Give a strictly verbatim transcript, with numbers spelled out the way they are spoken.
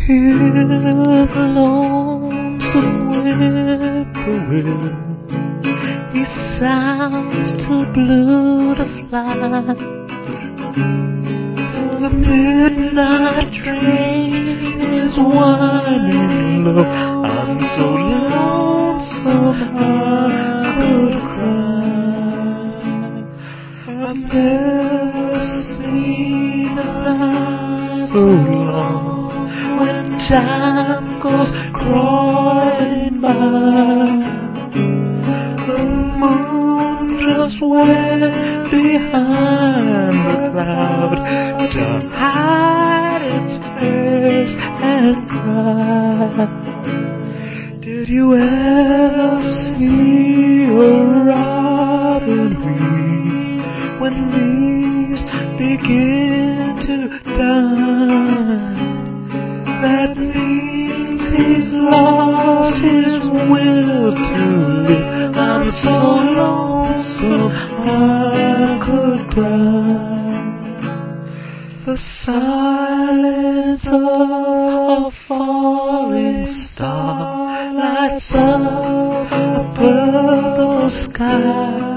Hear the lonesome whippoorwill, he sounds too blue to fly. The midnight train is winding low. I'm so lonesome I could cry. I've never seen a night so long when time goes crawling by. The moon just went behind the cloud to hide its face and cry. Did you ever see a robin weep when leaves begin to die? That means he's lost his will to live. I'm so lonesome I could cry. The silence of a falling star lights up a purple sky.